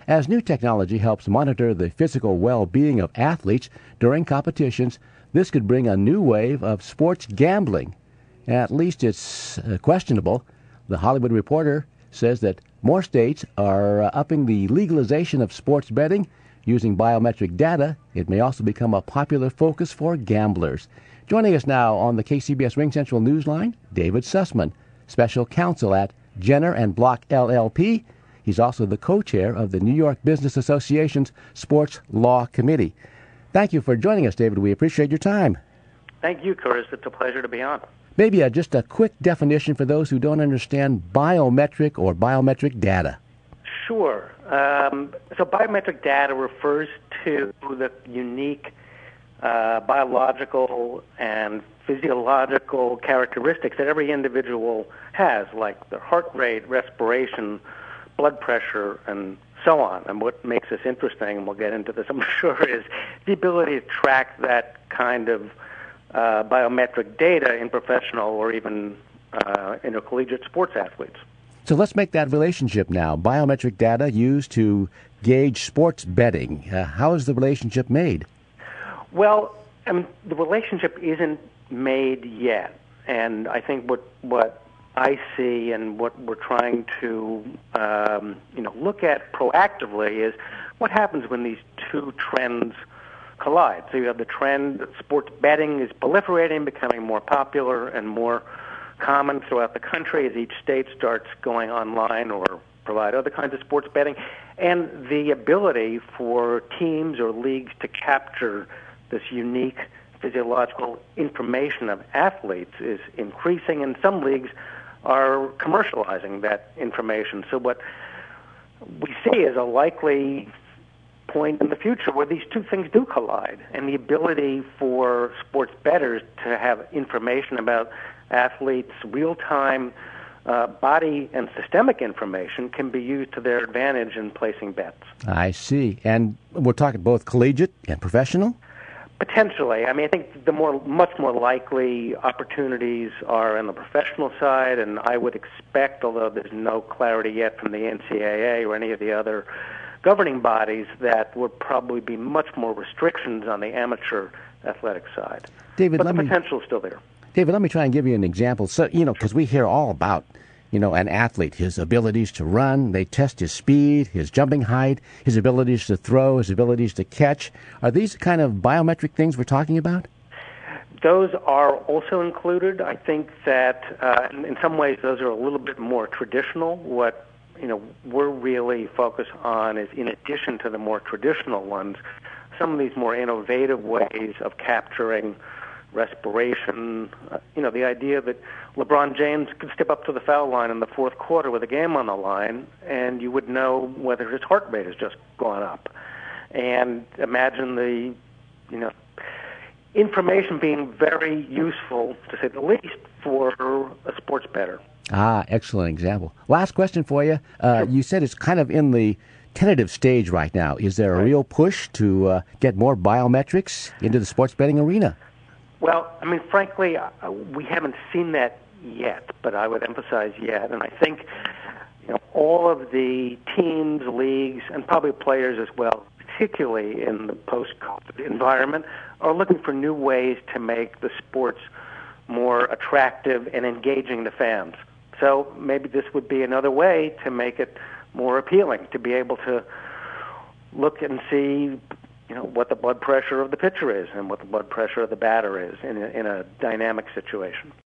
As new technology helps monitor the physical well-being of athletes during competitions, this could bring a new wave of sports gambling. At least it's questionable. The Hollywood Reporter says that more states are upping the legalization of sports betting. Using biometric data, it may also become a popular focus for gamblers. Joining us now on the KCBS RingCentral Newsline, David Sussman, Special Counsel at Jenner and Block LLP. He's also the co-chair of the New York Business Association's Sports Law Committee. Thank you for joining us, David. We appreciate your time. Thank you, Curtis. It's a pleasure to be on. Maybe just a quick definition for those who don't understand biometric or biometric data. Sure. So biometric data refers to the unique biological and physiological characteristics that every individual has, like their heart rate, respiration, blood pressure, and so on. And what makes this interesting, and we'll get into this, I'm sure, is the ability to track that kind of biometric data in professional or even intercollegiate sports athletes. So let's make that relationship now. Biometric data used to gauge sports betting. How is the relationship made? Well, the relationship isn't made yet. And I think what I see and what we're trying to look at proactively is what happens when these two trends collide. So you have the trend that sports betting is proliferating, becoming more popular and more common throughout the country as each state starts going online or provide other kinds of sports betting, and the ability for teams or leagues to capture this unique physiological information of athletes is increasing, and some leagues are commercializing that information. So what we see is a likely point in the future where these two things do collide, and the ability for sports bettors to have information about athletes' real-time body and systemic information can be used to their advantage in placing bets. I see. And we're talking both collegiate and professional? Potentially. I mean, I think the much more likely opportunities are on the professional side, and I would expect, although there's no clarity yet from the NCAA or any of the other governing bodies, that would probably be much more restrictions on the amateur athletic side. David, but the potential is still there. David, let me try and give you an example. So, because we hear all about, an athlete, his abilities to run. They test his speed, his jumping height, his abilities to throw, his abilities to catch. Are these kind of biometric things we're talking about? Those are also included. I think that in some ways those are a little bit more traditional. What we're really focused on is, in addition to the more traditional ones, some of these more innovative ways of capturing respiration. The idea that LeBron James could step up to the foul line in the fourth quarter with a game on the line, and you would know whether his heart rate has just gone up. And imagine the, information being very useful, to say the least, for a sports bettor. Excellent example. Last question for you. Sure. You said it's kind of in the tentative stage right now. Is there a real push to get more biometrics into the sports betting arena? Well, I mean, frankly, we haven't seen that yet, but I would emphasize yet. And I think all of the teams, leagues, and probably players as well, particularly in the post-COVID environment, are looking for new ways to make the sports more attractive and engaging to fans. So maybe this would be another way to make it more appealing, to be able to look and see what the blood pressure of the pitcher is and what the blood pressure of the batter is in a dynamic situation.